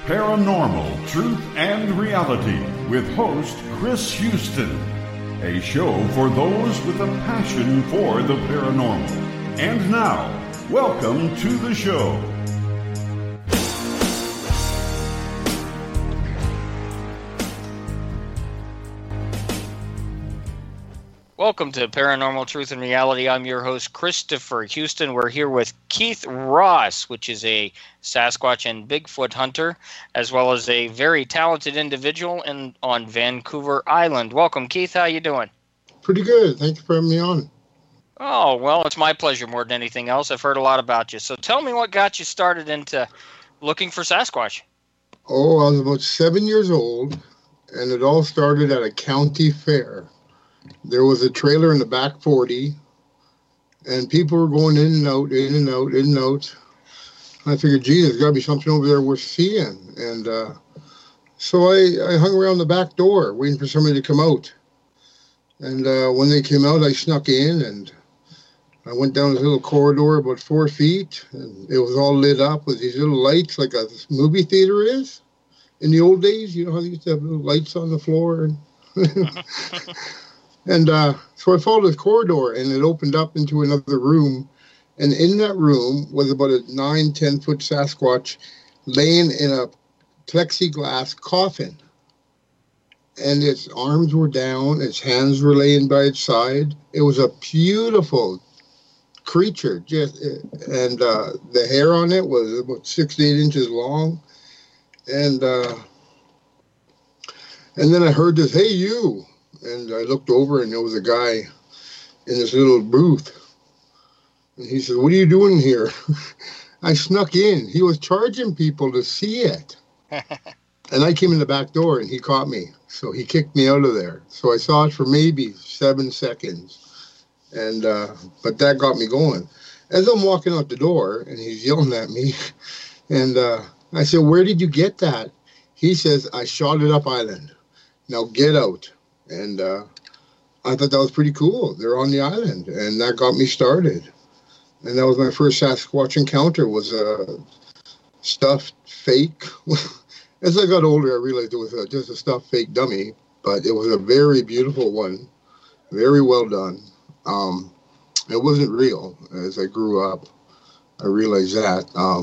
Paranormal Truth and Reality with host Chris Houston. A show for those with a passion for the paranormal. And now, welcome to the show. Welcome to Paranormal Truth and Reality. I'm your host, Christopher Houston. We're here with Keith Ross, which is a Sasquatch and Bigfoot hunter, as well as a very talented individual on Vancouver Island. Welcome, Keith. How you doing? Pretty good. Thank you for having me on. Oh, well, it's my pleasure more than anything else. I've heard a lot about you. So tell me what got you started into looking for Sasquatch. Oh, I was about 7 years old, and it all started at a county fair. There was a trailer in the back 40, and people were going in and out, in and out, in and out. I figured, gee, there's got to be something over there worth seeing. And so I hung around the back door waiting for somebody to come out. And when they came out, I snuck in, and I went down this little corridor about 4 feet, and it was all lit up with these little lights like a movie theater is. In the old days, you know how they used to have little lights on the floor? And And so I followed this corridor, and it opened up into another room. And in that room was about a 9-10 foot Sasquatch laying in a plexiglass coffin. And its arms were down, its hands were laying by its side. It was a beautiful creature, and the hair on it was about 6 to 8 inches long. And then I heard this, "Hey, you." And I looked over, and there was a guy in this little booth. And he said, "What are you doing here?" I snuck in. He was charging people to see it. And I came in the back door, and he caught me. So he kicked me out of there. So I saw it for maybe 7 seconds. And but that got me going. As I'm walking out the door, and he's yelling at me, and I said, "Where did you get that?" He says, "I shot it up island. Now get out." And I thought that was pretty cool. They're on the island, and that got me started. And that was my first Sasquatch encounter, was a stuffed fake. As I got older, I realized it was just a stuffed fake dummy, but it was a very beautiful one, very well done. It wasn't real. As I grew up, I realized that.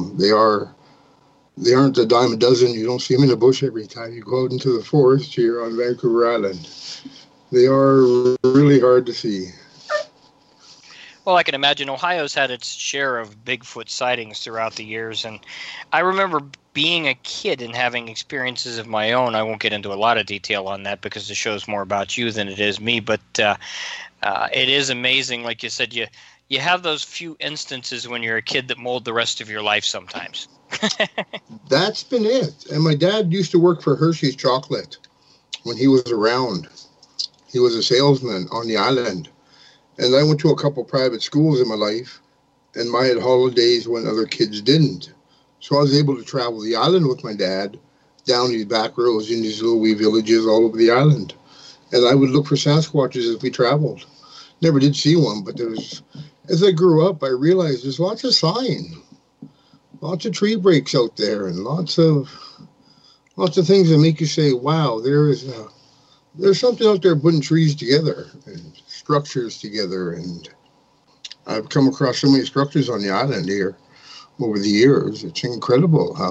They aren't a dime a dozen. You don't see them in the bush every time you go out into the forest here on Vancouver Island. They are really hard to see. Well, I can imagine Ohio's had its share of Bigfoot sightings throughout the years, and I remember being a kid and having experiences of my own. I won't get into a lot of detail on that because the show's more about you than it is me, but it is amazing. Like you said, you have those few instances when you're a kid that mold the rest of your life sometimes. That's been it. And my dad used to work for Hershey's Chocolate when he was around. He was a salesman on the island. And I went to a couple private schools in my life, and I had holidays when other kids didn't. So I was able to travel the island with my dad down these back roads in these little wee villages all over the island. And I would look for Sasquatches as we traveled. Never did see one, but as I grew up, I realized there's lots of sign. Lots of tree breaks out there, and lots of things that make you say, "Wow, there's something out there putting trees together and structures together." And I've come across so many structures on the island here over the years. It's incredible how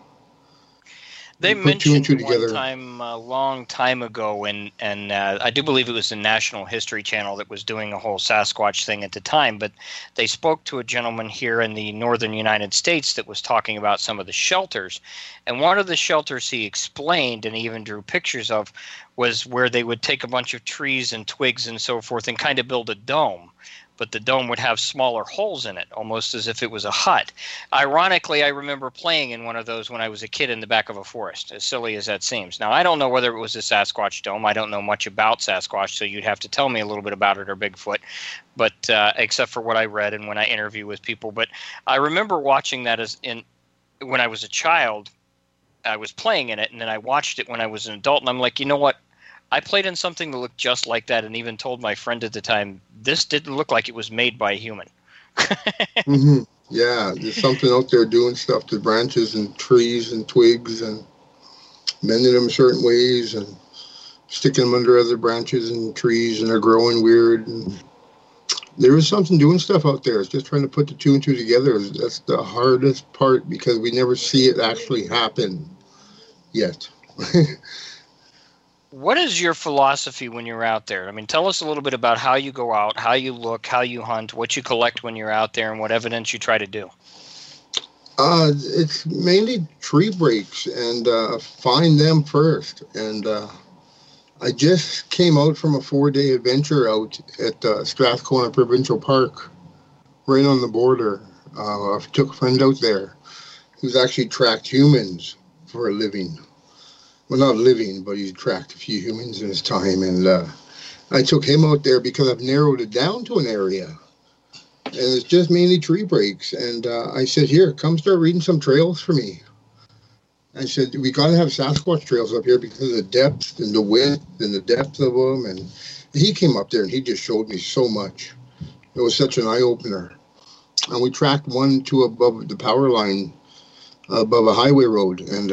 They mentioned one time a long time ago, and I do believe it was the National History Channel that was doing a whole Sasquatch thing at the time, but they spoke to a gentleman here in the northern United States that was talking about some of the shelters. And one of the shelters he explained, and he even drew pictures of, was where they would take a bunch of trees and twigs and so forth and kind of build a dome. But the dome would have smaller holes in it, almost as if it was a hut. Ironically, I remember playing in one of those when I was a kid in the back of a forest, as silly as that seems. Now, I don't know whether it was a Sasquatch dome. I don't know much about Sasquatch, so you'd have to tell me a little bit about it or Bigfoot, but except for what I read and when I interview with people. But I remember watching that when I was a child. I was playing in it, and then I watched it when I was an adult, and I'm like, you know what? I played in something that looked just like that, and even told my friend at the time, this didn't look like it was made by a human. Mm-hmm. Yeah, there's something out there doing stuff to branches and trees and twigs and bending them certain ways and sticking them under other branches and trees, and they're growing weird. And there is something doing stuff out there. It's just trying to put the two and two together. That's the hardest part because we never see it actually happen yet. What is your philosophy when you're out there? I mean, tell us a little bit about how you go out, how you look, how you hunt, what you collect when you're out there, and what evidence you try to do. It's mainly tree breaks and find them first. And I just came out from a 4-day adventure out at Strathcona Provincial Park, right on the border. I took a friend out there who's actually tracked humans for a living. Well, not living, but he's tracked a few humans in his time. And I took him out there because I've narrowed it down to an area. And it's just mainly tree breaks. And I said, here, come start reading some trails for me. I said, we got to have Sasquatch trails up here because of the depth and the width and the depth of them. And he came up there and he just showed me so much. It was such an eye-opener. And we tracked 1 to above the power line, above a highway road. And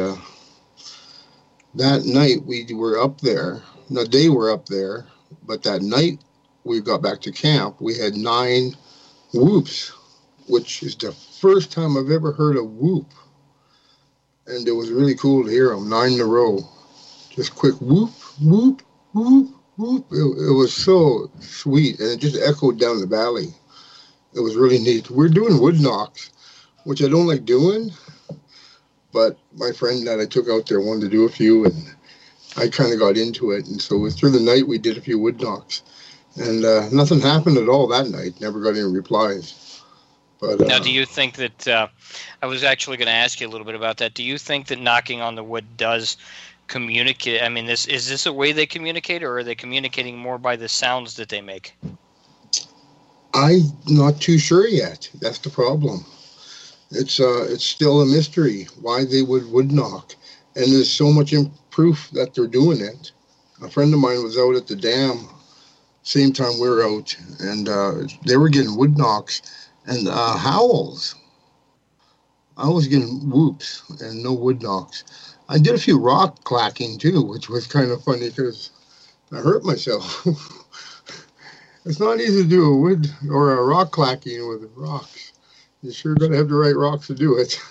that night we were up there. No, they were up there. But that night we got back to camp, we had 9 whoops, which is the first time I've ever heard a whoop. And it was really cool to hear them, 9 in a row. Just quick whoop, whoop, whoop, whoop. It was so sweet, and it just echoed down the valley. It was really neat. We're doing wood knocks, which I don't like doing, but my friend that I took out there wanted to do a few, and I kind of got into it. And so through the night, we did a few wood knocks. And nothing happened at all that night. Never got any replies. But now, do you think that I was actually going to ask you a little bit about that. Do you think that knocking on the wood does communicate? I mean, is this a way they communicate, or are they communicating more by the sounds that they make? I'm not too sure yet. That's the problem. It's still a mystery why they would knock. And there's so much proof that they're doing it. A friend of mine was out at the dam same time we were out, and they were getting wood knocks and howls. I was getting whoops and no wood knocks. I did a few rock clacking too, which was kind of funny because I hurt myself. It's not easy to do a wood or a rock clacking with rocks. You sure got to have the right rocks to do it.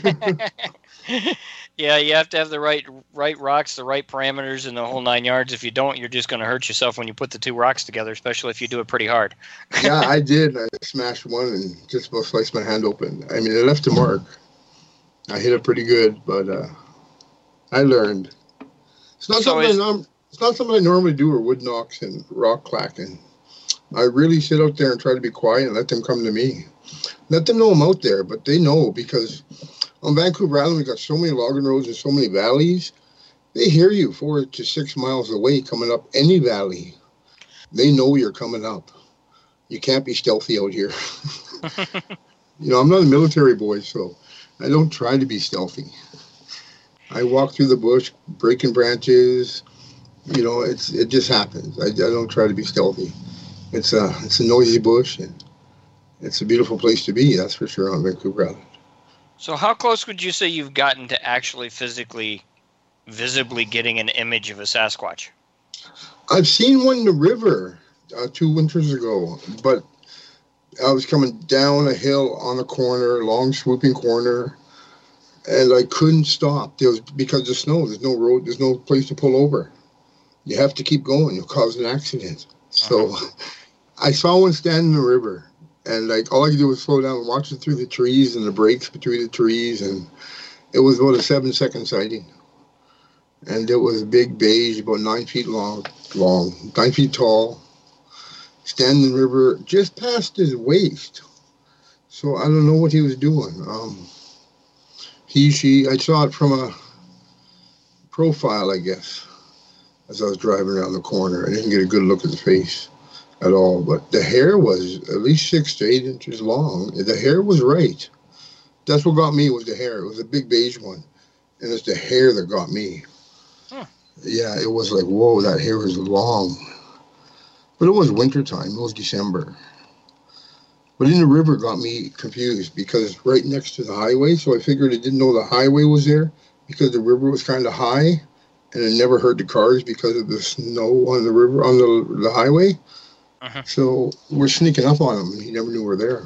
Yeah, you have to have the right rocks, the right parameters, and the whole 9 yards. If you don't, you're just going to hurt yourself when you put the 2 rocks together, especially if you do it pretty hard. Yeah, I did. I smashed one and just about sliced my hand open. I mean, it left a mark. I hit it pretty good, but I learned. It's not something I normally do, or wood knocks and rock clacking. I really sit out there and try to be quiet and let them come to me. Let them know I'm out there, but they know because on Vancouver Island, we got so many logging roads and so many valleys. They hear you 4 to 6 miles away coming up any valley. They know you're coming up. You can't be stealthy out here. I'm not a military boy, so I don't try to be stealthy. I walk through the bush, breaking branches. It just happens. I don't try to be stealthy. It's a noisy bush, and it's a beautiful place to be, that's for sure, on Vancouver Island. So how close would you say you've gotten to actually physically, visibly getting an image of a Sasquatch? I've seen one in the river 2 winters ago, but I was coming down a hill on a corner, long swooping corner, and I couldn't stop. Because of the snow, there's no road, there's no place to pull over. You have to keep going, you'll cause an accident. So I saw one stand in the river. And all I could do was slow down and watch it through the trees and the breaks between the trees. And it was about a 7-second sighting. And it was a big beige, about 9 feet long, 9 feet tall, standing in the river just past his waist. So I don't know what he was doing. I saw it from a profile, I guess, as I was driving around the corner. I didn't get a good look at the face at all, but the hair was at least 6 to 8 inches long. The hair was right. That's what got me, was the hair. It was a big beige one, and it's the hair that got me. Yeah, it was like, whoa, that hair is long. But it was wintertime. It was December. But in the river got me confused because it's right next to the highway. So I figured it didn't know the highway was there because the river was kind of high, and it never heard the cars because of the snow on the river, on the highway. Uh-huh. So we're sneaking up on him, and he never knew we're there.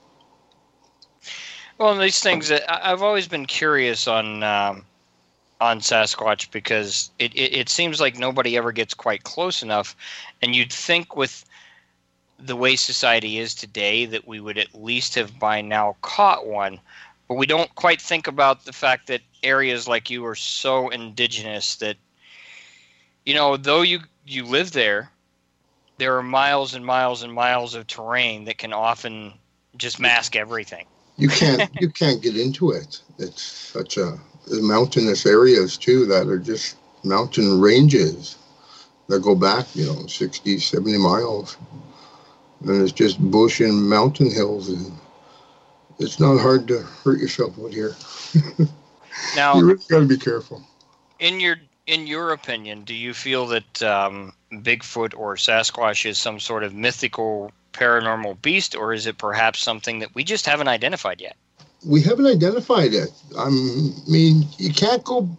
Well, these things, I've always been curious on Sasquatch because it seems like nobody ever gets quite close enough, and you'd think with the way society is today that we would at least have by now caught one, but we don't quite think about the fact that areas like you are so indigenous that, you know, though you live there, there are miles and miles and miles of terrain that can often just mask everything. You can't get into it. It's such a mountainous areas too that are just mountain ranges that go back, 60, 70 miles. And it's just bush and mountain hills, and it's not hard to hurt yourself out here. Now, you really got to be careful. In your opinion, do you feel that Bigfoot or Sasquatch is some sort of mythical paranormal beast, or is it perhaps something that we just haven't identified yet? We haven't identified it. I mean, you can't go.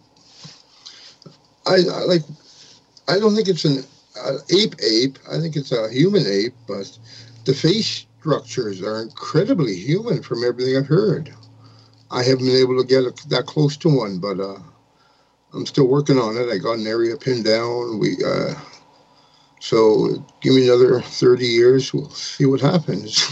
I don't think it's an ape. I think it's a human ape, but the face structures are incredibly human from everything I've heard. I haven't been able to get that close to one, but I'm still working on it. I got an area pinned down. So give me another 30 years. We'll see what happens.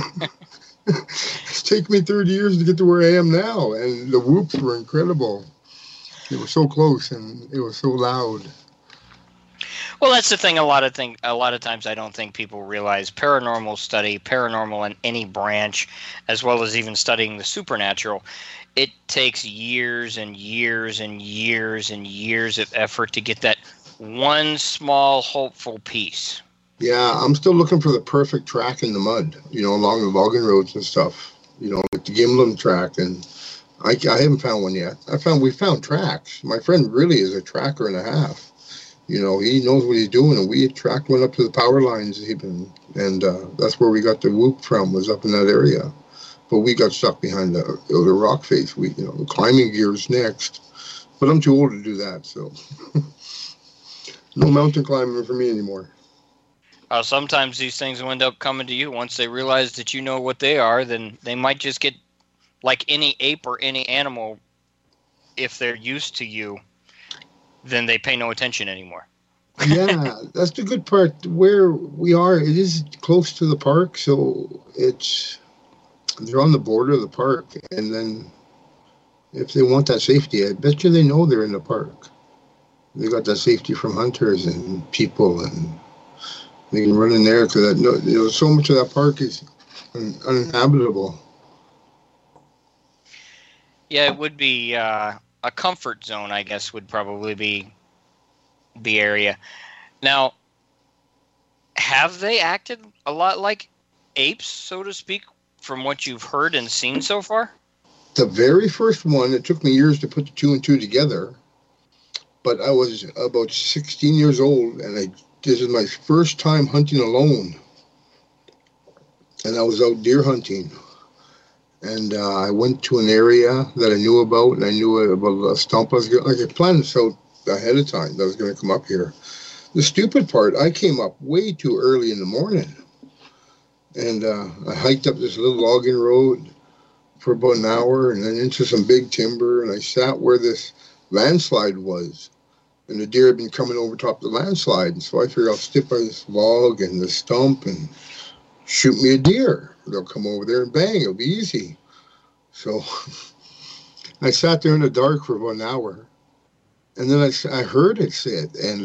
It's taken me 30 years to get to where I am now, and the whoops were incredible. They were so close, and it was so loud. Well, that's the thing. A lot of times I don't think people realize paranormal in any branch, as well as even studying the supernatural, it takes years and years and years and years of effort to get that one small hopeful piece. Yeah, I'm still looking for the perfect track in the mud, along the logging roads and stuff, like the Gimlin track, and I haven't found one yet. We found tracks. My friend really is a tracker and a half. He knows what he's doing, and we tracked one up to the power lines even, and that's where we got the whoop from, was up in that area. But we got stuck behind the rock face. The climbing gear's next, but I'm too old to do that, so no mountain climbing for me anymore. Sometimes these things will end up coming to you once they realize that you know what they are. Then they might just get like any ape or any animal. If they're used to you, then they pay no attention anymore. Yeah, that's the good part. Where we are, it is close to the park, so they're on the border of the park. And then if they want that safety, I bet you they know they're in the park. They got that safety from hunters and people, and they can run in there because so much of that park is uninhabitable. Yeah, it would be a comfort zone, I guess, would probably be the area. Now, have they acted a lot like apes, so to speak, from what you've heard and seen so far? The very first one, it took me years to put the two and two together, but I was about 16 years old, and this is my first time hunting alone, and I was out deer hunting. And I went to an area that I knew about, and I knew about a stump. I planned this out ahead of time that I was going to come up here. The stupid part, I came up way too early in the morning. And I hiked up this little logging road for about an hour and then into some big timber. And I sat where this landslide was. And the deer had been coming over top of the landslide. And so I figured I'll stick by this log and this stump and shoot me a deer. They'll come over there and bang, it'll be easy. So I sat there in the dark for about an hour, and then I heard it sit, and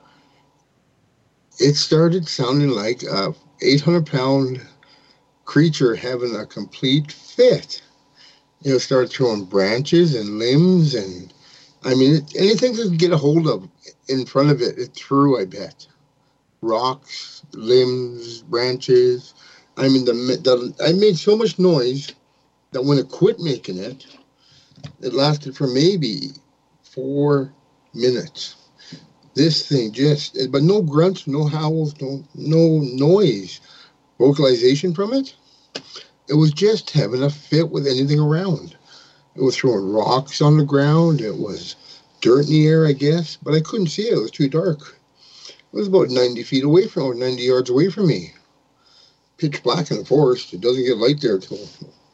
it started sounding like a 800-pound creature having a complete fit. It started throwing branches and limbs, and anything it could get a hold of in front of it, it threw, I bet. Rocks, limbs, branches. I made so much noise that when it quit making it, it lasted for maybe 4 minutes. This thing but no grunts, no howls, no noise. Vocalization from it, It was just having a fit with anything around. It was throwing rocks on the ground. It was dirt in the air, I guess, but I couldn't see it. It was too dark. It was about 90 feet away from, or 90 yards away from me. Pitch black in the forest. It doesn't get light there till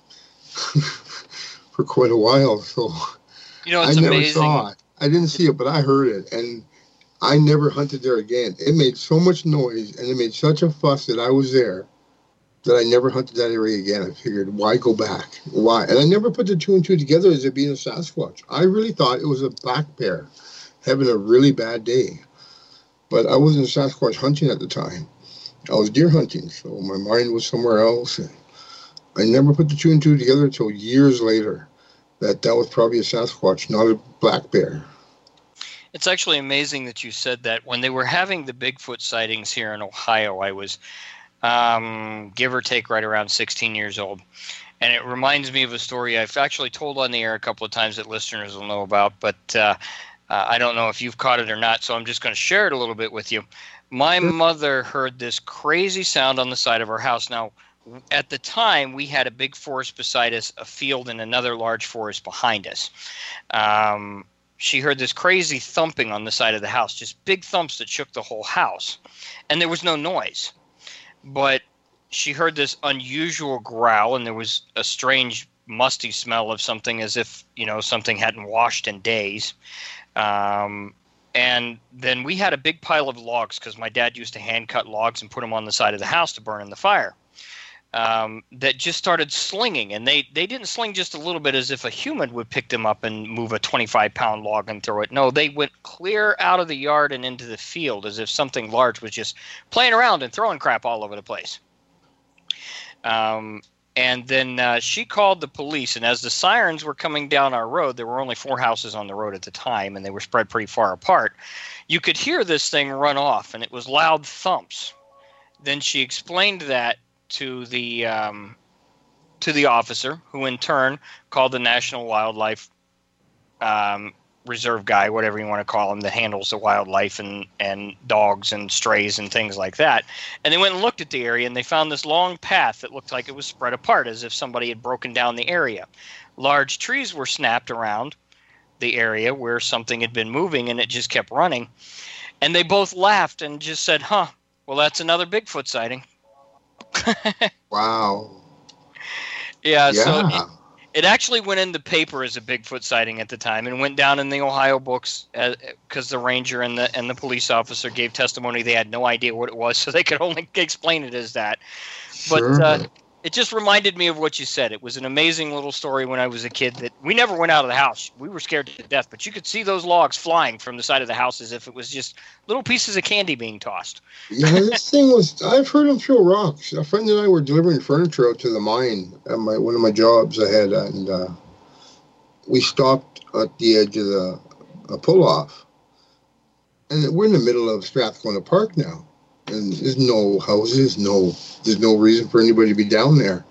for quite a while. So it's I never amazing. saw it. I didn't see it, but I heard it, and I never hunted there again. It made so much noise, and it made such a fuss that I was there that I never hunted that area again. I figured, why go back? Why? And I never put the two and two together as it being a Sasquatch. I really thought it was a black bear having a really bad day. But I wasn't Sasquatch hunting at the time. I was deer hunting, so my mind was somewhere else. And I never put the two and two together until years later that was probably a Sasquatch, not a black bear. It's actually amazing that you said that. When they were having the Bigfoot sightings here in Ohio, I was give or take right around 16 years old. And it reminds me of a story I've actually told on the air a couple of times that listeners will know about, but I don't know if you've caught it or not, so I'm just going to share it a little bit with you. My mother heard this crazy sound on the side of our house. Now, at the time, we had a big forest beside us, a field, and another large forest behind us. She heard this crazy thumping on the side of the house, just big thumps that shook the whole house. And there was no noise. But she heard this unusual growl, and there was a strange, musty smell of something, as if, something hadn't washed in days. And then we had a big pile of logs, because my dad used to hand cut logs and put them on the side of the house to burn in the fire, that just started slinging. And they didn't sling just a little bit as if a human would pick them up and move a 25-pound log and throw it. No, they went clear out of the yard and into the field as if something large was just playing around and throwing crap all over the place. And then she called the police, and as the sirens were coming down our road, there were only 4 houses on the road at the time, and they were spread pretty far apart. You could hear this thing run off, and it was loud thumps. Then she explained that to the officer, who in turn called the National Wildlife Reserve guy, whatever you want to call him, that handles the wildlife and dogs and strays and things like that. And they went and looked at the area, and they found this long path that looked like it was spread apart, as if somebody had broken down the area. Large trees were snapped around the area where something had been moving, and it just kept running. And they both laughed and just said, well, that's another Bigfoot sighting. Wow. Yeah. So it actually went in the paper as a Bigfoot sighting at the time, and went down in the Ohio books because the ranger and the police officer gave testimony they had no idea what it was, so they could only explain it as that. But sure. It just reminded me of what you said. It was an amazing little story when I was a kid that we never went out of the house. We were scared to death, but you could see those logs flying from the side of the house as if it was just little pieces of candy being tossed. Yeah, this thing was, I've heard them throw rocks. A friend and I were delivering furniture out to the mine at one of my jobs I had, and we stopped at the edge of the pull-off. And we're in the middle of Strathcona Park now. And there's no houses, there's no reason for anybody to be down there.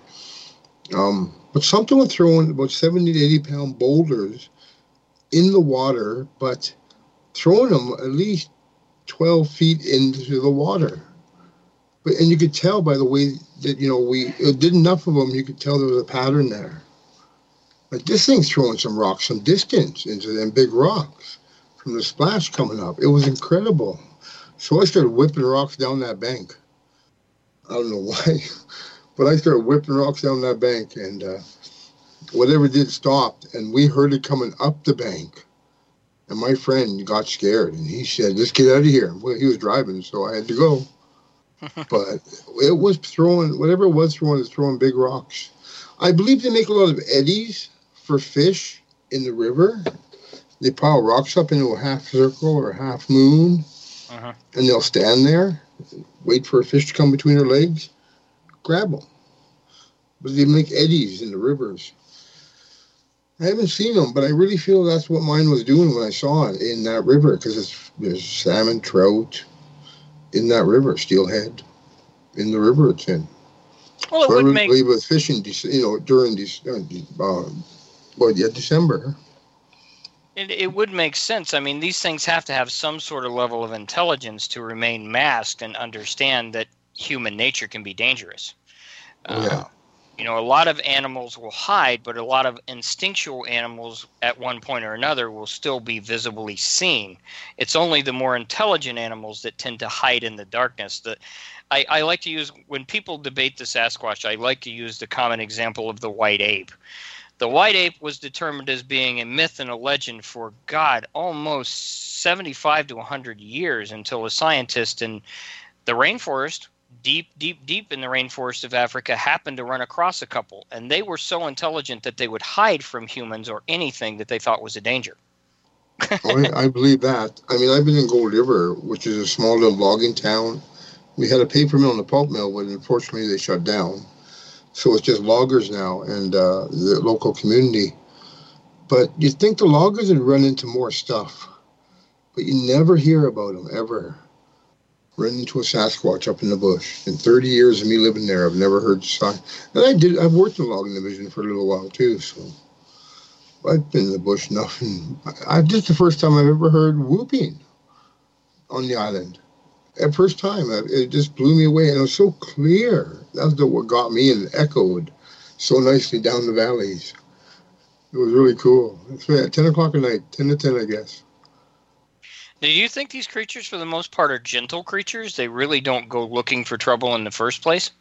But something was throwing about 70 to 80 pound boulders in the water, but throwing them at least 12 feet into the water. And you could tell by the way that, we did enough of them, you could tell there was a pattern there. But this thing's throwing some rocks, some distance into them big rocks from the splash coming up. It was incredible. So I started whipping rocks down that bank. I don't know why, but I started whipping rocks down that bank, and whatever did stopped, and we heard it coming up the bank. And my friend got scared, and he said, "Let's get out of here." Well, he was driving, so I had to go. But it was whatever it was throwing big rocks. I believe they make a lot of eddies for fish in the river. They pile rocks up into a half circle or a half moon. Uh-huh. And they'll stand there, wait for a fish to come between their legs, grab them. But they make eddies in the rivers. I haven't seen them, but I really feel that's what mine was doing when I saw it in that river, because there's salmon, trout in that river, steelhead in the river it's in. Well, it would make... I believe it was fishing, during December. It would make sense. I mean, these things have to have some sort of level of intelligence to remain masked and understand that human nature can be dangerous. Yeah. You know, a lot of animals will hide, but a lot of instinctual animals at one point or another will still be visibly seen. It's only the more intelligent animals that tend to hide in the darkness. I like to use, when people debate the Sasquatch, I like to use the common example of the white ape. The white ape was determined as being a myth and a legend for, God, almost 75 to 100 years, until a scientist in the rainforest, deep in the rainforest of Africa, happened to run across a couple. And they were so intelligent that they would hide from humans or anything that they thought was a danger. I believe that. I mean, I've been in Gold River, which is a small little logging town. We had a paper mill and a pulp mill, but unfortunately they shut down. So it's just loggers now and the local community. But you'd think the loggers would run into more stuff, but you never hear about them, ever. Run into a Sasquatch up in the bush. In 30 years of me living there, I've never heard sign. And I've worked in the logging division for a little while too, so I've been in the bush enough. And this is the first time I've ever heard whooping on the island. At first time, it just blew me away, and it was so clear. That's what got me, and echoed so nicely down the valleys. It was really cool. It's at 10 o'clock at night, 10 to 10, I guess. Do you think these creatures, for the most part, are gentle creatures? They really don't go looking for trouble in the first place?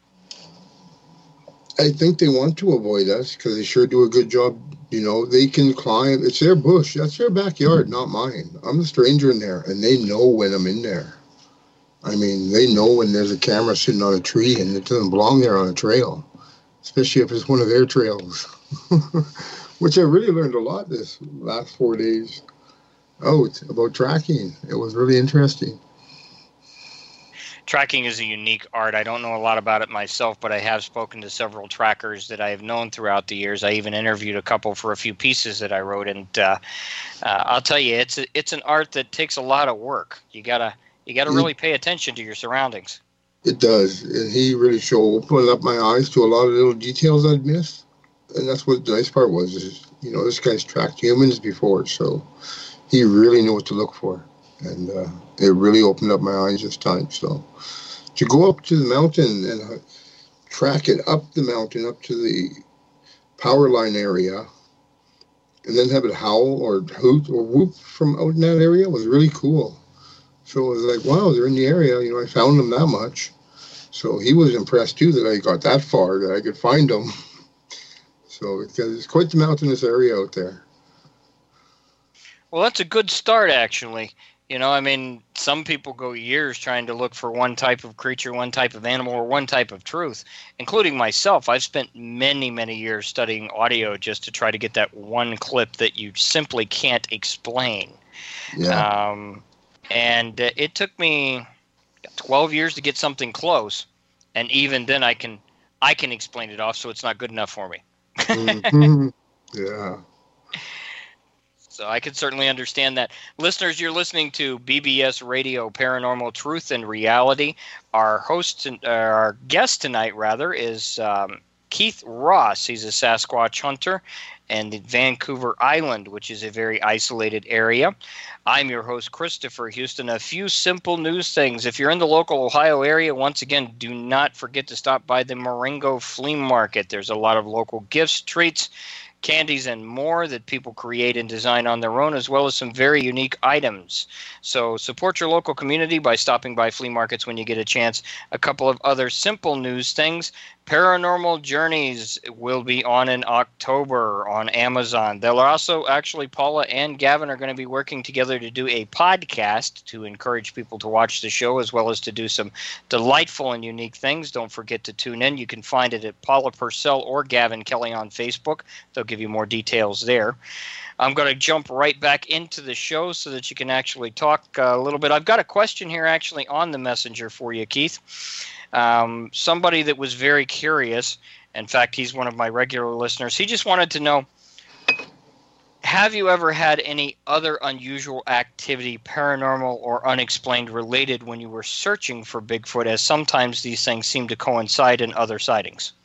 I think they want to avoid us, because they sure do a good job. You know, they can climb. It's their bush. That's their backyard, not mine. I'm a stranger in there, and they know when I'm in there. I mean, they know when there's a camera sitting on a tree and it doesn't belong there on a trail, especially if it's one of their trails, which I really learned a lot this last 4 days out about tracking. It was really interesting. Tracking is a unique art. I don't know a lot about it myself, but I have spoken to several trackers that I have known throughout the years. I even interviewed a couple for a few pieces that I wrote, and I'll tell you, it's an art that takes a lot of work. You gotta really pay attention to your surroundings. It does, and he really opened up my eyes to a lot of little details I'd missed, and that's what the nice part was. Is, you know, this guy's tracked humans before, so he really knew what to look for, and it really opened up my eyes this time. So to go up to the mountain and track it up the mountain, up to the power line area, and then have it howl or hoot or whoop from out in that area was really cool. So it was like, wow, they're in the area. You know, I found them that much. So he was impressed, too, that I got that far, that I could find them. So because it's quite the mountainous area out there. Well, that's a good start, actually. You know, I mean, some people go years trying to look for one type of creature, one type of animal, or one type of truth, including myself. I've spent many, many years studying audio just to try to get that one clip that you simply can't explain. Yeah. And it took me 12 years to get something close, and even then I can explain it off, so it's not good enough for me. Mm-hmm. Yeah. So I can certainly understand that. Listeners, you're listening to BBS Radio, Paranormal Truth and Reality. Our host, our guest tonight, rather, is Keith Ross. He's a Sasquatch hunter in Vancouver Island, which is a very isolated area. I'm your host, Christopher Houston. A few simple news things. If you're in the local Ohio area, once again, do not forget to stop by the Marengo Flea Market. There's a lot of local gifts, treats, candies, and more that people create and design on their own, as well as some very unique items. So support your local community by stopping by flea markets when you get a chance. A couple of other simple news things. Paranormal Journeys will be on in October on Amazon. They'll also, actually, Paula and Gavin are going to be working together to do a podcast to encourage people to watch the show, as well as to do some delightful and unique things. Don't forget to tune in. You can find it at Paula Purcell or Gavin Kelly on Facebook. They'll give you more details there. I'm going to jump right back into the show so that you can actually talk a little bit. I've got a question here actually on the messenger for you, Keith. Somebody that was very curious. In fact, he's one of my regular listeners. He just wanted to know, have you ever had any other unusual activity, paranormal or unexplained, related when you were searching for Bigfoot, as sometimes these things seem to coincide in other sightings?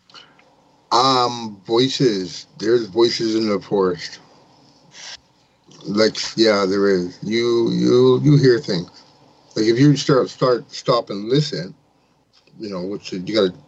Voices. There's voices in the forest. Like, yeah, there is. You hear things. Like if you stop and listen, you know, which you gotta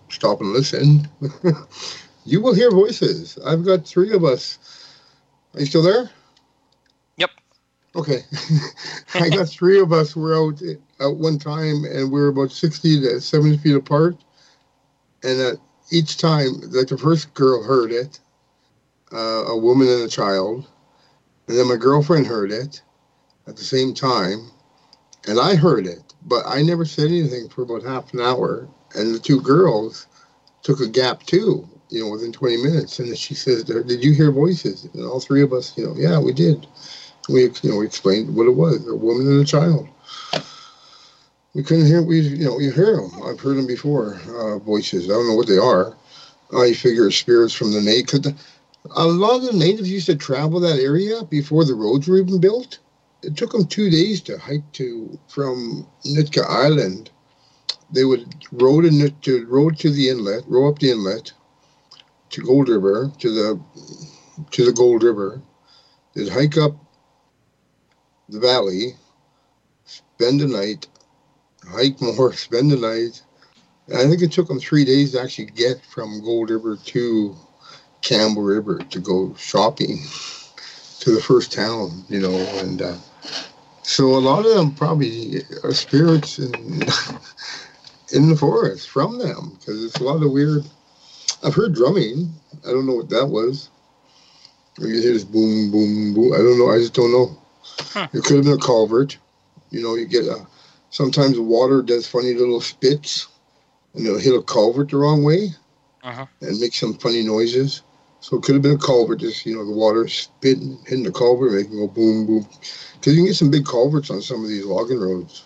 stop and listen. You will hear voices. I've got 3 of us. Are you still there? Yep. Okay. I got 3 of us. We're out at one time, and we're about 60 to 70 feet apart. And at each time, like the first girl heard it, a woman and a child, and then my girlfriend heard it at the same time, and I heard it, but I never said anything for about half an hour. And the 2 girls took a gap too, within 20 minutes. And then she says, "Did you hear voices?" And all 3 of us, yeah, we did. We explained what it was, a woman and a child. We couldn't hear, you hear them. I've heard them before, voices. I don't know what they are. I figure spirits from the native. A lot of the natives used to travel that area before the roads were even built. It took them 2 days to hike from Nootka Island. They would row to the inlet, row up the inlet to Gold River, to the Gold River. They'd hike up the valley, spend the night, hike more, spend the night. And I think it took them 3 days to actually get from Gold River to Campbell River to go shopping to the first town, and so a lot of them probably are spirits in the forest from them, because it's a lot of weird. I've heard drumming. I don't know what that was. You hear this boom, boom, boom. I don't know. I just don't know. Huh. It could have been a culvert. You get sometimes the water does funny little spits, and it'll hit a culvert the wrong way and make some funny noises. So it could have been a culvert, just, the water spitting, hitting the culvert, making it go boom, boom. Because you can get some big culverts on some of these logging roads.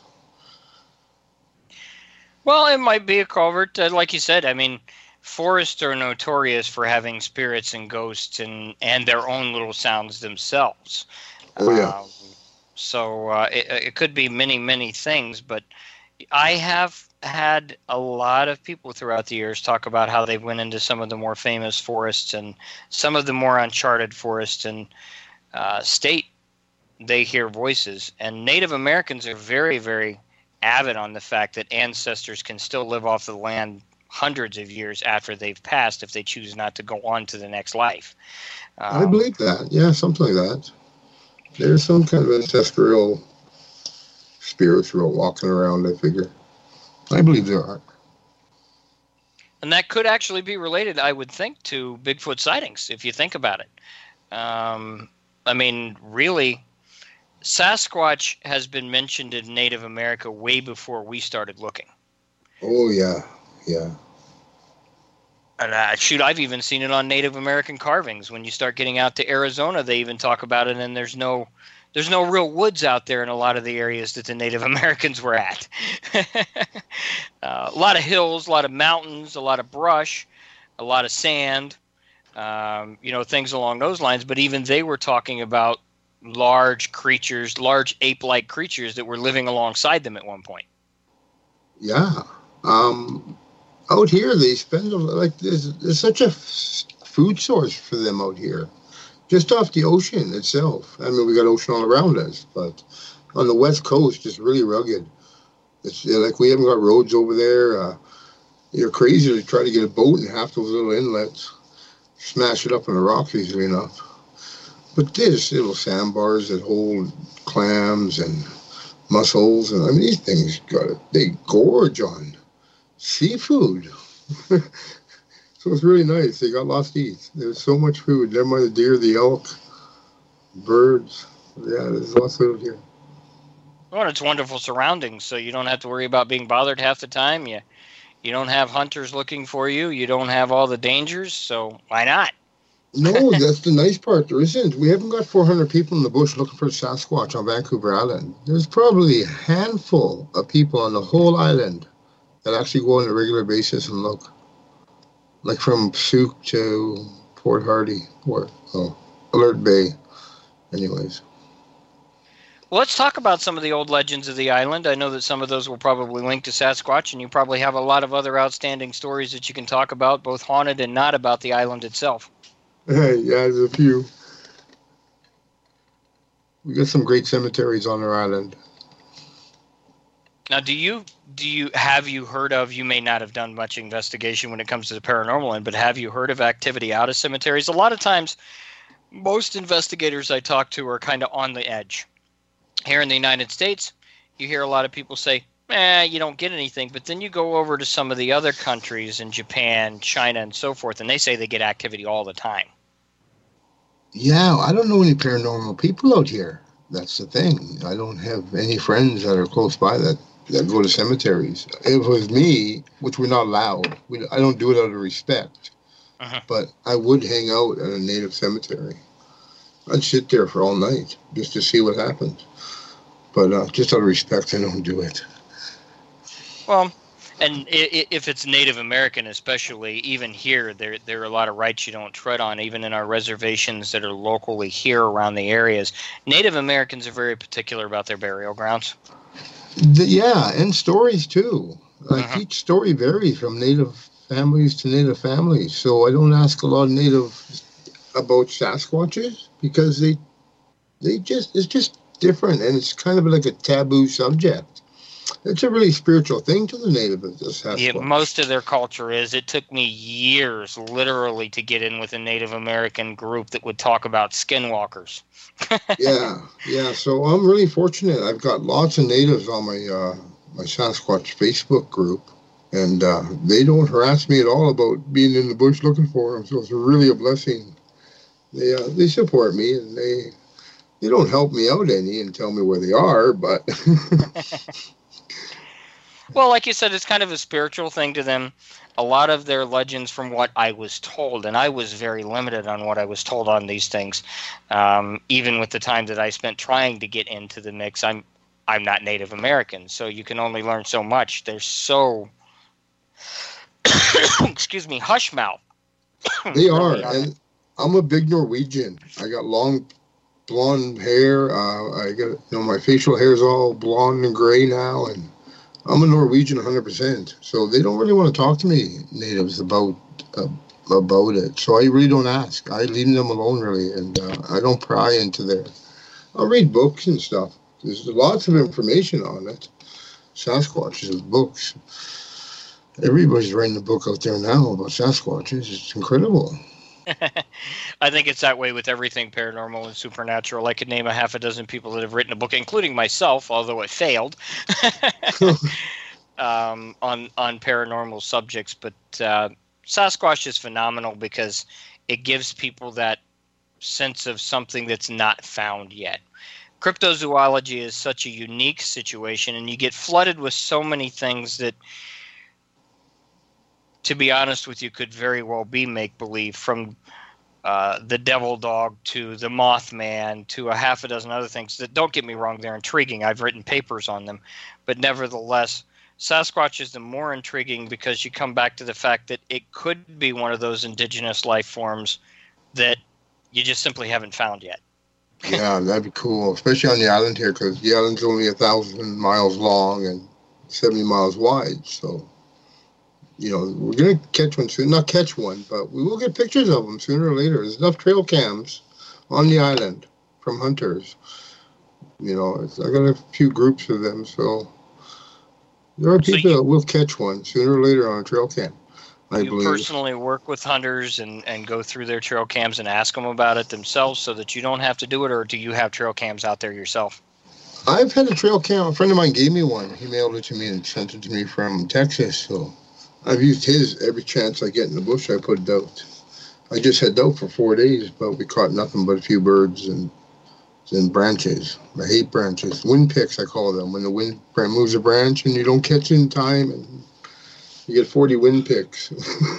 Well, it might be a culvert. Like you said, I mean, forests are notorious for having spirits and ghosts and their own little sounds themselves. Oh, yeah. So it could be many, many things, but I have had a lot of people throughout the years talk about how they went into some of the more famous forests and some of the more uncharted forests and state they hear voices. And Native Americans are very, very avid on the fact that ancestors can still live off the land hundreds of years after they've passed if they choose not to go on to the next life. I believe that. Yeah, something like that. There's some kind of ancestral spirits walking around, I figure. I believe there are. And that could actually be related, I would think, to Bigfoot sightings, if you think about it. I mean, really, Sasquatch has been mentioned in Native America way before we started looking. Oh, yeah, yeah. And I've even seen it on Native American carvings. When you start getting out to Arizona, they even talk about it, and there's no real woods out there in a lot of the areas that the Native Americans were at. A lot of hills, a lot of mountains, a lot of brush, a lot of sand, things along those lines. But even they were talking about large creatures, large ape-like creatures that were living alongside them at one point. Yeah. Out here, they spend, there's such a food source for them out here. Just off the ocean itself. I mean, we got ocean all around us, but on the West Coast, it's really rugged. It's like we haven't got roads over there. You're crazy to try to get a boat in half those little inlets, smash it up in the rocks easily enough. But there's little sandbars that hold clams and mussels, and I mean, these things they gorge on seafood. So it's really nice. They got lots to eat. There's so much food. Never mind the deer, the elk, birds. Yeah, there's lots of it here. Well, it's wonderful surroundings, so you don't have to worry about being bothered half the time. You don't have hunters looking for you. You don't have all the dangers, so why not? No, that's the nice part. There isn't. We haven't got 400 people in the bush looking for Sasquatch on Vancouver Island. There's probably a handful of people on the whole island that actually go on a regular basis and look. Like from Souk to Port Hardy or Alert Bay. Anyways. Well, let's talk about some of the old legends of the island. I know that some of those will probably link to Sasquatch, and you probably have a lot of other outstanding stories that you can talk about, both haunted and not, about the island itself. Yeah, there's a few. We got some great cemeteries on our island. Now, have you heard of, you may not have done much investigation when it comes to the paranormal end, but have you heard of activity out of cemeteries? A lot of times, most investigators I talk to are kind of on the edge. Here in the United States, you hear a lot of people say, you don't get anything, but then you go over to some of the other countries in Japan, China, and so forth, and they say they get activity all the time. Yeah, I don't know any paranormal people out here. That's the thing. I don't have any friends that are close by that go to cemeteries. If it was me, which we're not allowed, I don't do it out of respect, but I would hang out at a native cemetery. I'd sit there for all night just to see what happens. But just out of respect, I don't do it. Well, and if it's Native American especially, even here, there are a lot of rights you don't tread on, even in our reservations that are locally here around the areas. Native Americans are very particular about their burial grounds. Yeah, and stories too. Like each story varies from native families to native families. So I don't ask a lot of natives about Sasquatches because it's just different, and it's kind of like a taboo subject. It's a really spiritual thing to the native of the Sasquatch. Yeah, most of their culture is. It took me years, literally, to get in with a Native American group that would talk about skinwalkers. Yeah. So I'm really fortunate. I've got lots of natives on my Sasquatch Facebook group, and they don't harass me at all about being in the bush looking for them. So it's really a blessing. They support me, and they don't help me out any and tell me where they are, but. Well, like you said, it's kind of a spiritual thing to them. A lot of their legends, from what I was told, and I was very limited on what I was told on these things, even with the time that I spent trying to get into the mix. I'm not Native American, so you can only learn so much. They're so, excuse me, hush mouth. They are, and I'm a big Norwegian. I got long blonde hair. I got my facial hair is all blonde and gray now, and I'm a Norwegian 100%, so they don't really want to talk to me, natives, about it. So I really don't ask. I leave them alone, really, and I don't pry into their. I'll read books and stuff. There's lots of information on it. Sasquatches, books. Everybody's writing a book out there now about Sasquatches. It's incredible. I think it's that way with everything paranormal and supernatural. I could name a half a dozen people that have written a book, including myself, although it failed, on paranormal subjects. But Sasquatch is phenomenal because it gives people that sense of something that's not found yet. Cryptozoology is such a unique situation, and you get flooded with so many things that, to be honest with you, could very well be make-believe, from the devil dog to the Mothman to a half a dozen other things that, don't get me wrong, they're intriguing. I've written papers on them. But nevertheless, Sasquatch is the more intriguing because you come back to the fact that it could be one of those indigenous life forms that you just simply haven't found yet. Yeah, that'd be cool, especially on the island here, because the island's only 1,000 miles long and 70 miles wide, so... we're going to catch one soon. Not catch one, but we will get pictures of them sooner or later. There's enough trail cams on the island from hunters. I got a few groups of them, so there are people that will catch one sooner or later on a trail cam, I believe. You personally work with hunters and go through their trail cams and ask them about it themselves so that you don't have to do it, or do you have trail cams out there yourself? I've had a trail cam. A friend of mine gave me one. He mailed it to me and sent it to me from Texas, so... I've used his every chance I get in the bush. I put it out. I just had out for 4 days, but we caught nothing but a few birds and branches. I hate branches. Wind picks, I call them. When the wind moves a branch and you don't catch it in time, and you get 40 wind picks.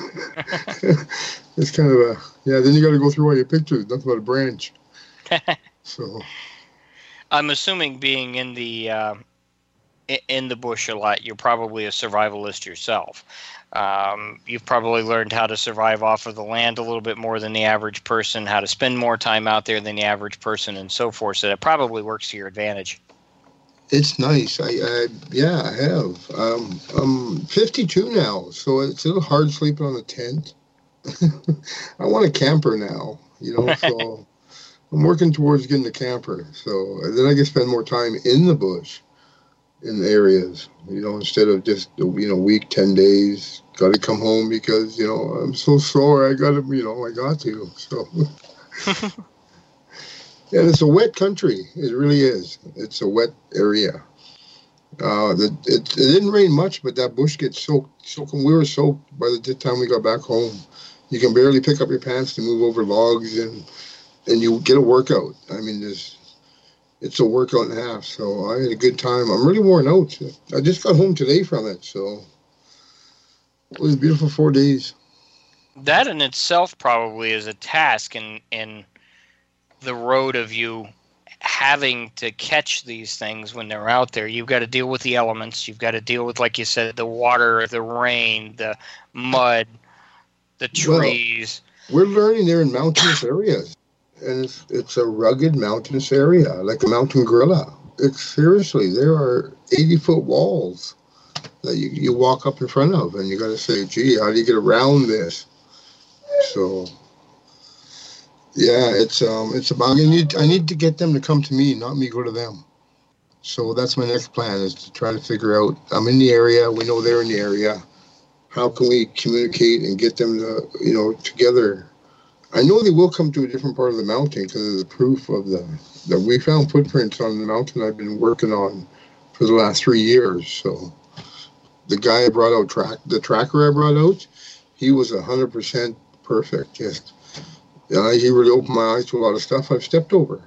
It's kind of then you got to go through all your pictures. Nothing but a branch. So, I'm assuming, being in the bush a lot, you're probably a survivalist yourself. You've probably learned how to survive off of the land a little bit more than the average person, how to spend more time out there than the average person, and so forth. So that probably works to your advantage. It's nice. I have. I'm 52 now, so it's a little hard sleeping on a tent. I want a camper now, so I'm working towards getting a camper. So then I can spend more time in the bush. in areas, instead of just, week, 10 days, got to come home because, I'm so sore. I got to, I got to. So, and it's a wet country. It really is. It's a wet area. It didn't rain much, but that bush gets soaked. We were soaked by the time we got back home. You can barely pick up your pants to move over logs, and you get a workout. I mean, it's a workout and a half. So I had a good time. I'm really worn out. I just got home today from it, so it was a beautiful 4 days. That in itself probably is a task in the road of you having to catch these things when they're out there. You've got to deal with the elements. You've got to deal with, like you said, the water, the rain, the mud, the trees. Well, we're learning they're in mountainous areas, and it's a rugged mountainous area, like a mountain gorilla. Seriously, there are 80-foot walls that you walk up in front of, and you got to say, gee, how do you get around this? So, yeah, it's about, I need to get them to come to me, not me go to them. So that's my next plan, is to try to figure out, I'm in the area, we know they're in the area, how can we communicate and get them to, together? I know they will come to a different part of the mountain because of the proof of that we found footprints on the mountain I've been working on for the last 3 years. So the guy I brought out, the tracker I brought out, he was 100% perfect. Just, he really opened my eyes to a lot of stuff I've stepped over.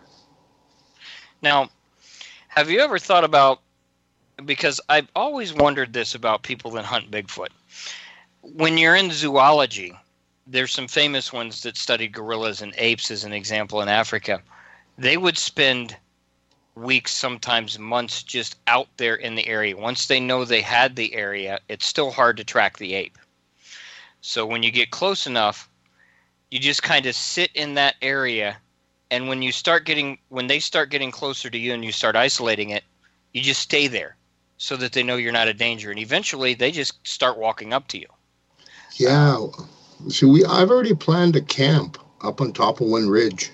Now, have you ever thought about, because I've always wondered this about people that hunt Bigfoot. When you're in zoology, there's some famous ones that studied gorillas and apes as an example in Africa. They would spend weeks, sometimes months, just out there in the area. Once they know they had the area, it's still hard to track the ape. So when you get close enough, you just kind of sit in that area, and when they start getting closer to you and you start isolating it, you just stay there so that they know you're not a danger. And eventually they just start walking up to you. Yeah. See, I've already planned a camp up on top of one ridge.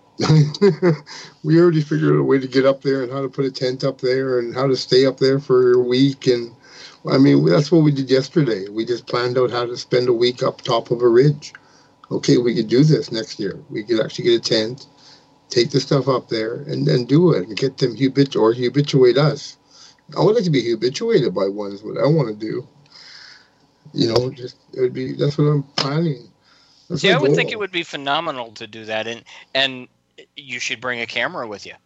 We already figured out a way to get up there and how to put a tent up there and how to stay up there for a week. And I mean, that's what we did yesterday. We just planned out how to spend a week up top of a ridge. Okay, we could do this next year. We could actually get a tent, take the stuff up there, and then do it and get them habituate us. I would like to be habituated by one is what I want to do. That's what I'm planning. I would think it would be phenomenal to do that, and you should bring a camera with you,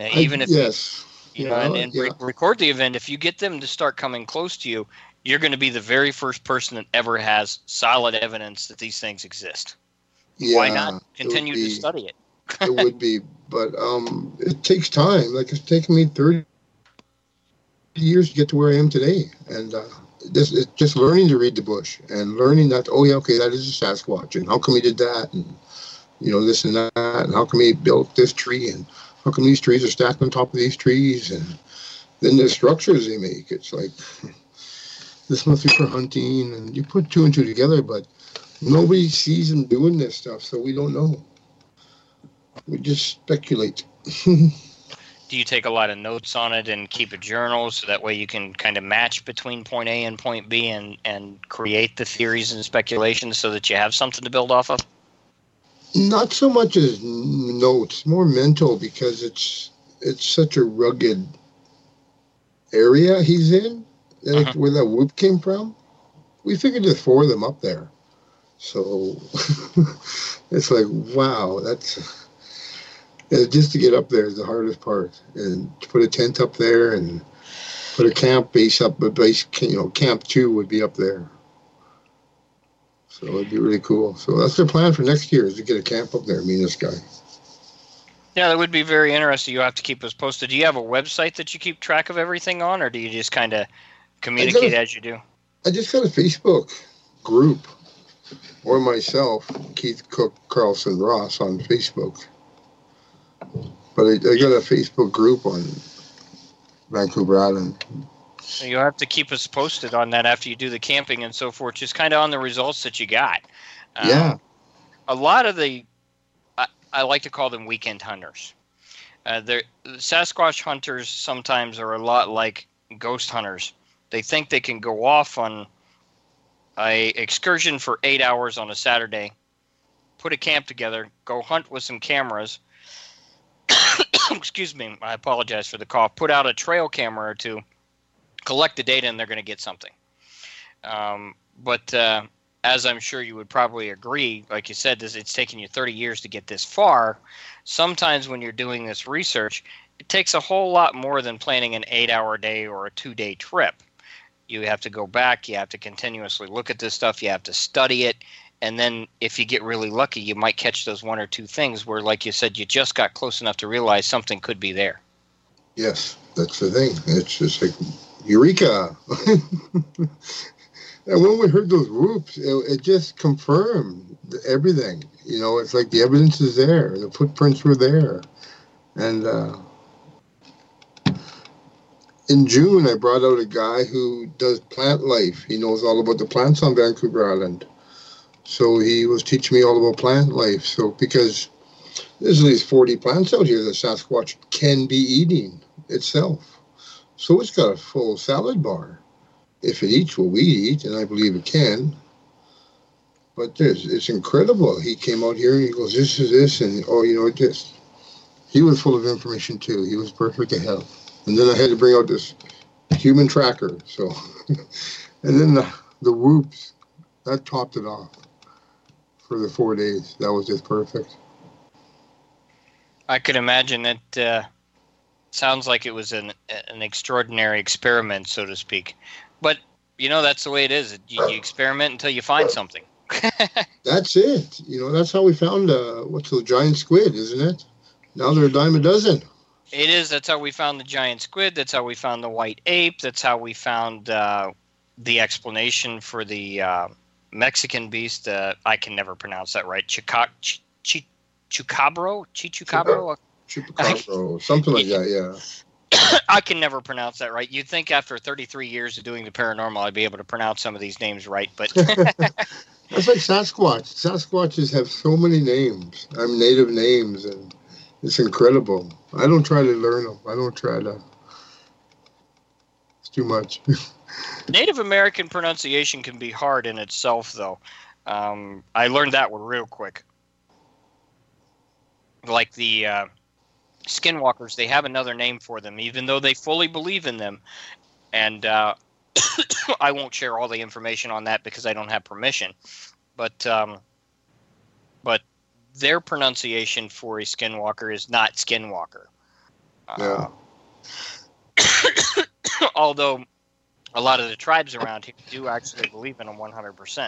record the event. If you get them to start coming close to you, you're going to be the very first person that ever has solid evidence that these things exist. Yeah, why not continue to study it? It would be, but it takes time. Like, it's taken me 30 years to get to where I am today, and it's just learning to read the bush and learning that, that is a Sasquatch, and how come we did that, and this and that, and how come we built this tree, and how come these trees are stacked on top of these trees, and then the structures they make. It's like, this must be for hunting, and you put two and two together, but nobody sees them doing this stuff, so we don't know. We just speculate. Do you take a lot of notes on it and keep a journal so that way you can kind of match between point A and point B and create the theories and speculations so that you have something to build off of? Not so much as notes, more mental, because it's such a rugged area he's in, where that whoop came from. We figured there's 4 of them up there. So it's like, wow, just to get up there is the hardest part, and to put a tent up there and put a camp base up, camp 2 would be up there. So it'd be really cool. So that's their plan for next year, is to get a camp up there, me and this guy. Yeah, that would be very interesting. You'll have to keep us posted. Do you have a website that you keep track of everything on, or do you just kind of communicate as you do? I just got a Facebook group, or myself, Keith Cook Carlson Ross, on Facebook. But I got a Facebook group on Vancouver Island. So you'll have to keep us posted on that after you do the camping and so forth, just kind of on the results that you got. Yeah. A lot of I like to call them weekend hunters. The Sasquatch hunters sometimes are a lot like ghost hunters. They think they can go off on a excursion for 8 hours on a Saturday, put a camp together, go hunt with some cameras. Excuse me, I apologize for the cough. Put out a trail camera or two, collect the data, and they're going to get something. But as I'm sure you would probably agree, like you said, it's taken you 30 years to get this far. Sometimes when you're doing this research, it takes a whole lot more than planning an 8-hour day or a 2-day trip. You have to go back. You have to continuously look at this stuff. You have to study it. And then if you get really lucky, you might catch those one or two things where, like you said, you just got close enough to realize something could be there. Yes, that's the thing. It's just like, eureka! And when we heard those whoops, it just confirmed everything. You know, it's like the evidence is there. The footprints were there. And in June, I brought out a guy who does plant life. He knows all about the plants on Vancouver Island. So he was teaching me all about plant life. So because there's at least 40 plants out here that Sasquatch can be eating itself. So it's got a full salad bar. If it eats what we eat, and I believe it can. But it's incredible. He came out here and he goes, this is this, and he was full of information too. He was perfect to have. And then I had to bring out this human tracker. So, and then the whoops, that topped it off for the 4 days. That was just perfect. I could imagine it. Sounds like it was an extraordinary experiment, so to speak. But, that's the way it is. You experiment until you find something. That's it. That's how we found, what's the giant squid, isn't it? Now they're a dime a dozen. It is. That's how we found the giant squid. That's how we found the white ape. That's how we found the explanation for the Mexican beast. I can never pronounce that right. Chucabro? Chupacabro, something like that, yeah. I can never pronounce that right. You'd think after 33 years of doing the paranormal, I'd be able to pronounce some of these names right, but... That's like Sasquatch. Sasquatches have so many names. Native names, and it's incredible. I don't try to learn them. I don't try to... It's too much. Native American pronunciation can be hard in itself, though. I learned that one real quick. Like the skinwalkers, they have another name for them, even though they fully believe in them. And I won't share all the information on that because I don't have permission. But their pronunciation for a skinwalker is not skinwalker. Yeah. Although a lot of the tribes around here do actually believe in them 100%.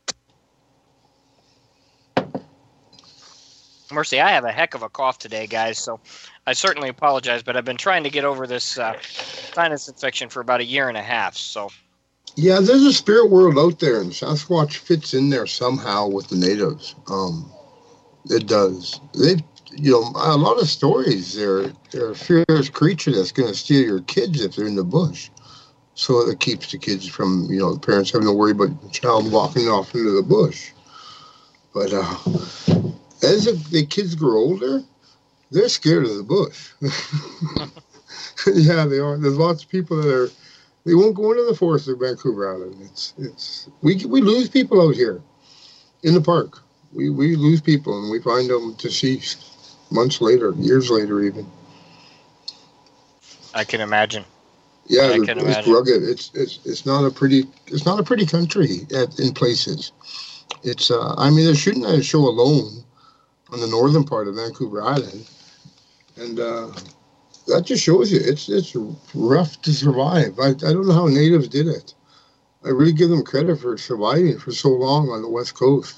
Mercy, I have a heck of a cough today, guys, so I certainly apologize, but I've been trying to get over this sinus infection for about 1.5 years, so... Yeah, there's a spirit world out there, and Sasquatch fits in there somehow with the natives. It does. A lot of stories, they're a fierce creature that's going to steal your kids if they're in the bush. So it keeps the kids from, the parents having to worry about the child walking off into the bush. But as the kids grow older, they're scared of the bush. Yeah, they are. There's lots of people that they won't go into the forest of Vancouver Island. We lose people out here in the park. We lose people, and we find them deceased months later, years later even. I can imagine. Yeah, it's rugged. It's not a pretty country in places. It's they're shooting that show alone on the northern part of Vancouver Island, and that just shows you it's rough to survive. I don't know how natives did it. I really give them credit for surviving for so long on the West Coast.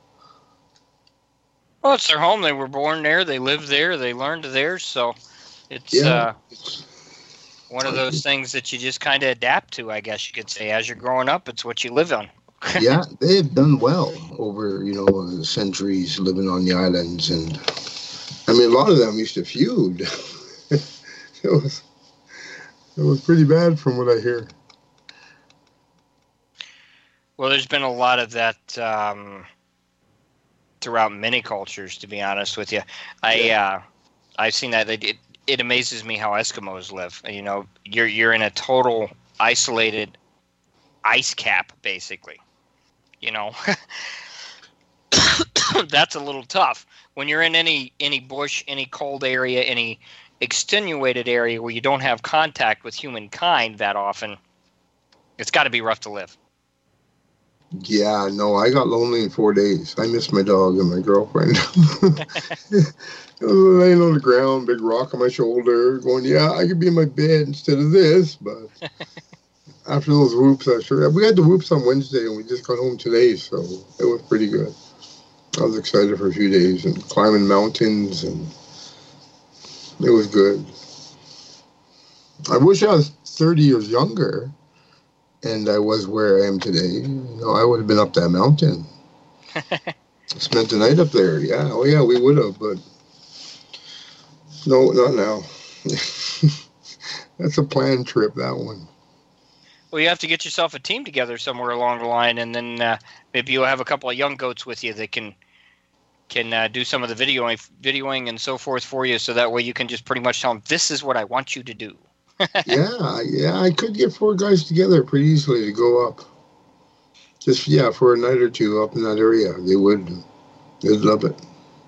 Well, it's their home. They were born there. They lived there. They learned there. So it's one of those things that you just kind of adapt to, I guess you could say. As you're growing up, it's what you live on. Yeah, they've done well over, the centuries living on the islands. And, a lot of them used to feud. It was pretty bad from what I hear. Well, there's been a lot of that throughout many cultures, to be honest with you. I've seen that. it amazes me how Eskimos live. You know, you're in a total isolated ice cap, basically. You know, that's a little tough. When you're in any bush, any cold area, any extenuated area where you don't have contact with humankind that often, it's got to be rough to live. Yeah, no, I got lonely in 4 days. I missed my dog and my girlfriend. I was laying on the ground, big rock on my shoulder, going, yeah, I could be in my bed instead of this. But after those whoops, we had the whoops on Wednesday, and we just got home today, so it was pretty good. I was excited for a few days and climbing mountains, and it was good. I wish I was 30 years younger, and I was where I am today. You know, I would have been up that mountain. Spent the night up there. Yeah, oh yeah, we would have, but no, not now. That's a planned trip, that one. Well, you have to get yourself a team together somewhere along the line, and then maybe you'll have a couple of young goats with you that can do some of the videoing and so forth for you, so that way you can just pretty much tell them, this is what I want you to do. yeah, I could get 4 guys together pretty easily to go up. Just, for a night or two up in that area. They'd love it.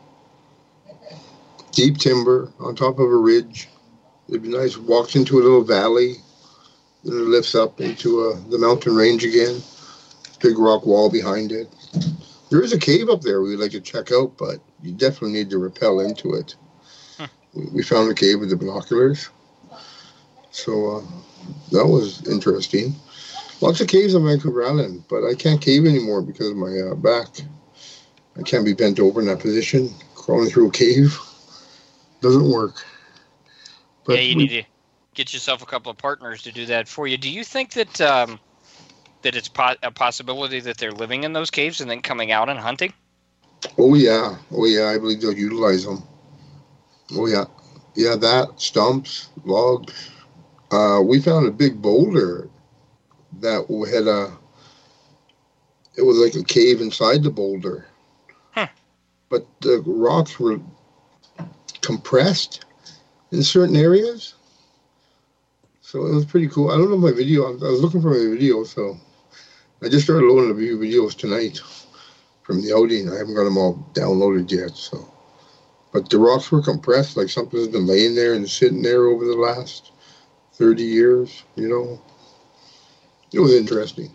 Deep timber on top of a ridge. It'd be nice. Walks into a little valley. Then it lifts up into the mountain range again. Big rock wall behind it. There is a cave up there we'd like to check out, but you definitely need to rappel into it. We found a cave with the binoculars. So that was interesting. Lots of caves on Vancouver Island, but I can't cave anymore because of my back. I can't be bent over in that position. Crawling through a cave doesn't work. But you need to get yourself a couple of partners to do that for you. Do you think that that it's a possibility that they're living in those caves and then coming out and hunting? Oh yeah. I believe they'll utilize them. Oh yeah. Yeah, that, stumps, logs. We found a big boulder that had it was like a cave inside the boulder. But the rocks were compressed in certain areas. So it was pretty cool. I don't know my video. I was looking for my video, so I just started loading a few videos tonight from the outing. I haven't got them all downloaded yet. So, but the rocks were compressed, like something has been laying there and sitting there over the last 30 years, you know. It was interesting.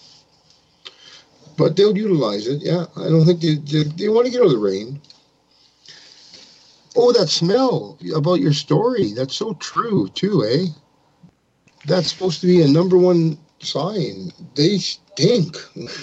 But they'll utilize it, yeah. I don't think they want to get out of the rain. Oh, that smell about your story. That's so true, too, eh? That's supposed to be a number one sign. They stink.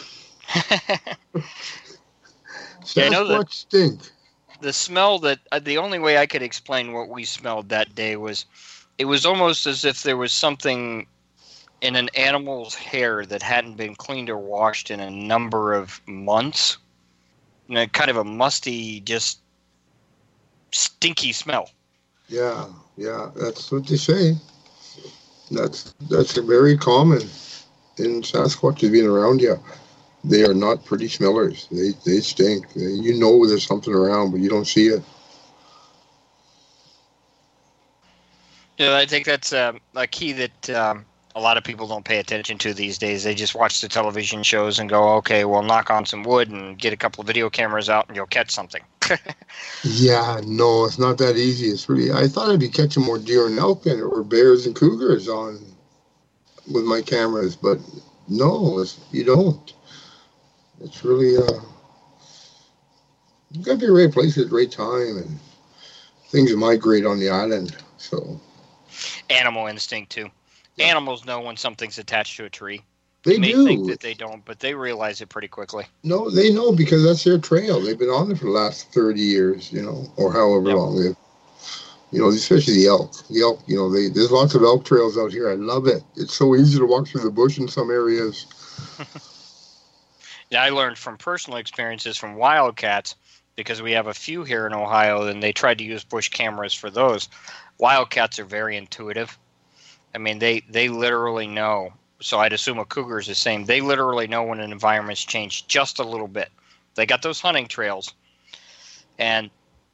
Sasquatch stink. The smell that the only way I could explain what we smelled that day was it was almost as if there was something in an animal's hair that hadn't been cleaned or washed in a number of months. You know, kind of a musty, just stinky smell. Yeah, that's what they say. That's very common in Sasquatches being around you. They are not pretty smellers. They stink. You know there's something around, but you don't see it. Yeah, I think that's a key that a lot of people don't pay attention to these days. They just watch the television shows and go, okay, well, knock on some wood and get a couple of video cameras out and you'll catch something. Yeah, no, it's not that easy. It's really, I thought I'd be catching more deer and elk or bears and cougars on with my cameras, but no, you don't. It's really, you got to be in the right place at the right time, and things migrate on the island, so. Animal instinct, too. Yeah. Animals know when something's attached to a tree. They you may do. think that they don't, but they realize it pretty quickly. No, they know because that's their trail. They've been on it for the last 30 years, you know, or however long they've, you know, especially the elk. The elk, you know, there's lots of elk trails out here. I love it. It's so easy to walk through the bush in some areas. Yeah, I learned from personal experiences from wildcats because we have a few here in Ohio, and they tried to use bush cameras for those. Wildcats are very intuitive. I mean, they literally know. So I'd assume a cougar is the same. They literally know when an environment's changed just a little bit. They got those hunting trails. And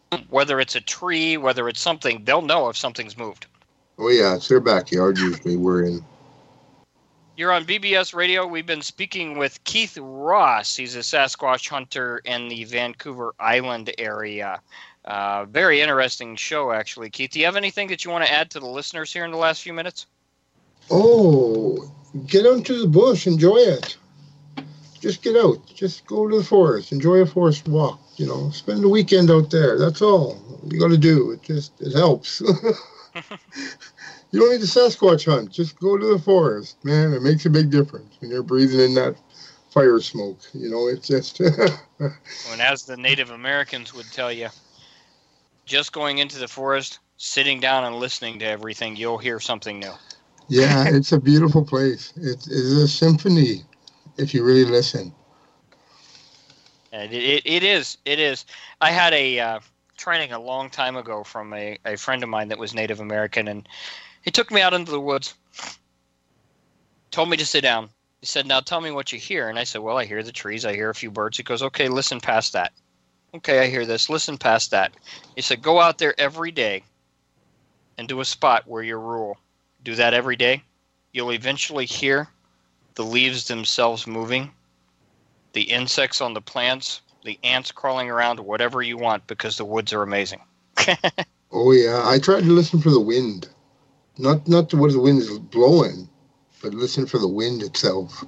whether it's a tree, whether it's something, they'll know if something's moved. Oh, yeah, it's their backyard usually we're in. You're on BBS Radio. We've been speaking with Keith Ross. He's a Sasquatch hunter in the Vancouver Island area. Very interesting show, actually. Keith, do you have anything that you want to add to the listeners here in the last few minutes? Oh, get out to the bush. Enjoy it. Just get out. Just go to the forest. Enjoy a forest walk. Spend the weekend out there. That's all you got to do. It helps. You don't need to Sasquatch hunt. Just go to the forest, man. It makes a big difference when you're breathing in that fire smoke. It's just. And as the Native Americans would tell you, just going into the forest, sitting down and listening to everything, you'll hear something new. Yeah, it's a beautiful place. It's a symphony if you really listen. And it is. I had a training a long time ago from a friend of mine that was Native American, and he took me out into the woods, told me to sit down. He said, now tell me what you hear. And I said, well, I hear the trees. I hear a few birds. He goes, okay, listen past that. Okay, I hear this. Listen past that. He said, go out there every day and do a spot where you rule. Do that every day. You'll eventually hear the leaves themselves moving, the insects on the plants, the ants crawling around, whatever you want, because the woods are amazing. Oh, yeah. I tried to listen for the wind. Not to what the wind is blowing, but listen for the wind itself.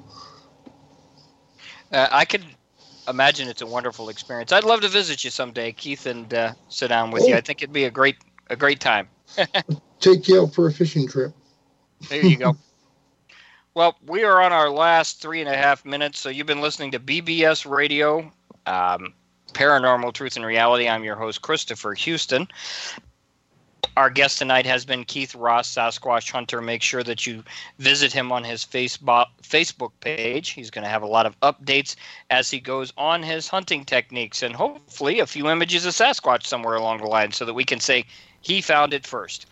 I could imagine it's a wonderful experience. I'd love to visit you someday, Keith, and sit down with you. I think it'd be a great time. Take you out for a fishing trip. There you go. Well, we are on our last 3.5 minutes, so you've been listening to BBS Radio, Paranormal Truth and Reality. I'm your host, Christopher Houston. Our guest tonight has been Keith Ross, Sasquatch hunter. Make sure that you visit him on his Facebook page. He's going to have a lot of updates as he goes on his hunting techniques, and hopefully a few images of Sasquatch somewhere along the line so that we can say he found it first.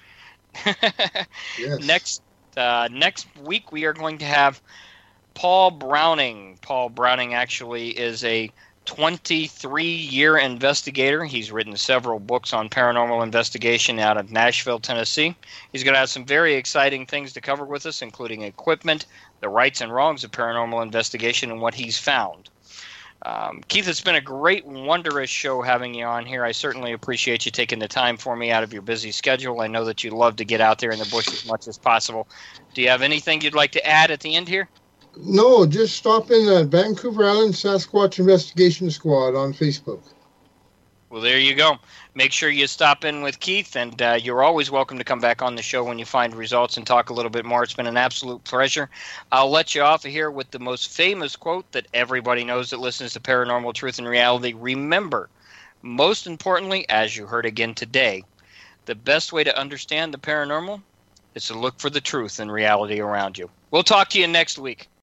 Yes. Next week we are going to have Paul Browning. Paul Browning actually is a 23-year investigator. He's written several books on paranormal investigation out of Nashville, Tennessee. He's going to have some very exciting things to cover with us, including equipment, the rights and wrongs of paranormal investigation, and what he's found. Keith, it's been a great, wondrous show having you on here. I certainly appreciate you taking the time for me out of your busy schedule. I know that you love to get out there in the bush as much as possible. Do you have anything you'd like to add at the end here? No, just stop in at Vancouver Island Sasquatch Investigation Squad on Facebook. Well, there you go. Make sure you stop in with Keith, and you're always welcome to come back on the show when you find results and talk a little bit more. It's been an absolute pleasure. I'll let you off of here with the most famous quote that everybody knows that listens to Paranormal Truth and Reality. Remember, most importantly, as you heard again today, the best way to understand the paranormal is to look for the truth and reality around you. We'll talk to you next week.